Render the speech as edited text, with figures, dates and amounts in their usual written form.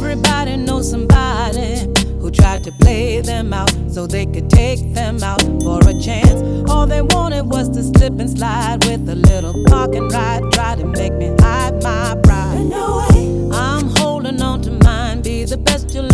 Everybody knows somebody who tried to play them out so they could take them out for a chance. All they wanted was to slip and slide with a little park and ride. Try to make me hide my pride. No way. I'm holding on to mine. Be the best you'll